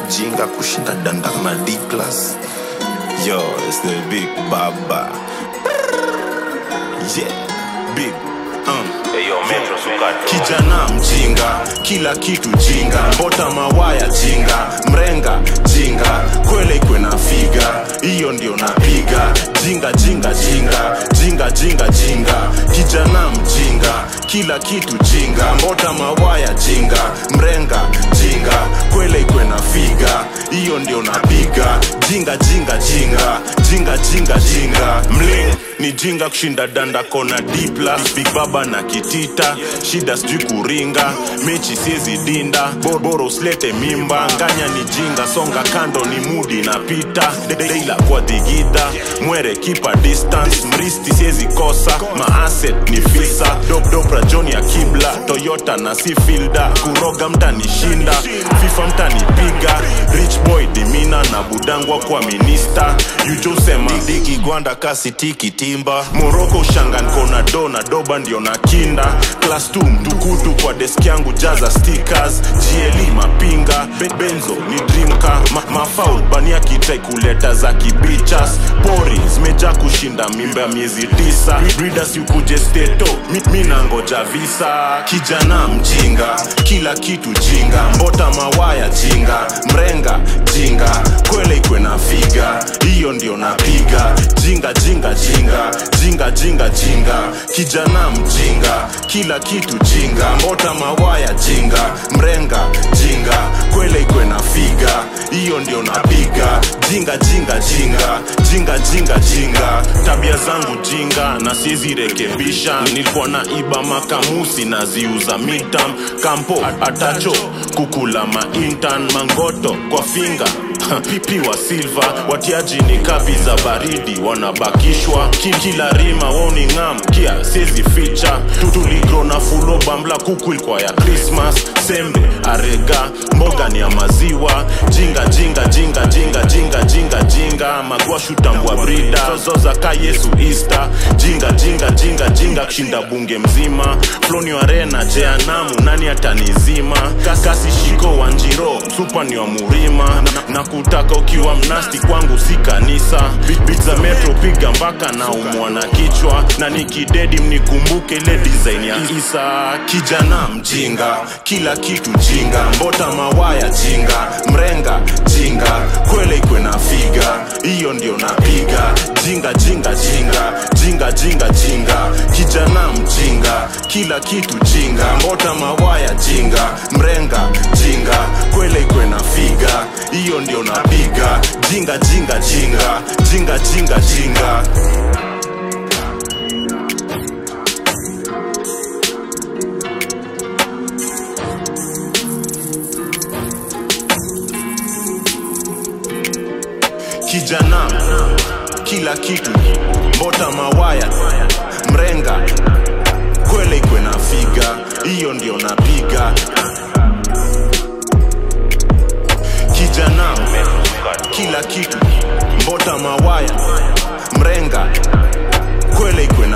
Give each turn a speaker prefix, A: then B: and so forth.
A: mjinga kushinda danda na D+. Yo, it's the big baba. Yeah, big kijana mjinga, kila kitu jinga, mbota mawaya jinga, mrenga jinga, kwele kwena figa, iyo ndio napiga, jinga jinga jinga, jinga jinga jinga, kijana mjinga, kila kitu jinga, mbota mawaya jinga, mrenga jinga, kwele kwena figa, iyo ndio napiga, jinga jinga jinga, jinga jinga jinga, mling ni jinga kushinda danda kona D+, big baba na kitita, shida sijui kuringa, mechi siezi dinda, boro uslete mimba, nganya ni jinga, songa kando ni mudi na pita, deila kwa digida, mwere kipa distance, mristi siezi kosa, maasset ni fisa, dobra Johnny ya kibla, Toyota na si filda, kuroga mtani shinda, FIFA mtani piga, rich boy dimina na budangwa kwa minister, yujo sema diki gwanda kasi tiki timba, Morocco shangan kona do na doba ndio na kinda, class 2 mtukutu kwa desk yangu jaza stickers, GLE mapinga, benzo ni dreamka, mafaul bania kitai kuleta za kibichas, pori zmeja kushinda mimba miezi 9, breeders yukuje steto, mina ngoja visa, kijana mjinga, kila kitu jinga, mbota mawaya jinga, mrenga jinga, kwele kwena figa, iyo ndio napiga, jinga jinga jinga, jinga jinga jinga, kijana mjinga, kila kitu jinga, mbota mawaya jinga, mrenga jinga, kwele kwena figa, iyo ndio napiga, jinga jinga jinga, jinga jinga jinga, tabia zangu jinga na siezi rekebisha, nilikuwa na iba makamusi na ziuza midterm, kampo atacho kukula maintern, mangoto kwa finga pipi wa silva, watiaji ni kapi za baridi wanabakishwa, kila rima woni ngam kia sezi ficha, tutuligro na fulo bambla kuku ilikuwa ya Christmas, sembe arega mboga ni ya maziwa, jinga jinga jinga jinga jinga jinga jinga, magwa shutambua brida, zoza ka Yesu Easter, jinga jinga jinga jinga kushinda bunge mzima, floni wa rena jehanamu nani atanizima, kasi shiko wanjiro supa ni wa murima, na kutaka ukiwa mnasti kwangu si kanisa, beat za metro piga mpaka na umwana kichwa, na nikidedi mnikumbuke ile design ya Isa, kijana mjinga, kila kitu jinga, mbota mawaya jinga, mrenga jinga, kwele kwena figa, iyo ndio napiga, jinga jinga jinga, jinga jinga jinga, kijana mjinga, kila kitu jinga, mbota mawaya jinga, mrenga jinga, kwele kwena figa, iyo ndio napiga, jinga jinga jinga, jinga jinga jinga. Kijana, kila kitu, mbota mawaya, mrenga, kwele kwena figa, iyo ndio napiga. Kijana, kila kitu, mbota mawaya, mrenga, kwele kwena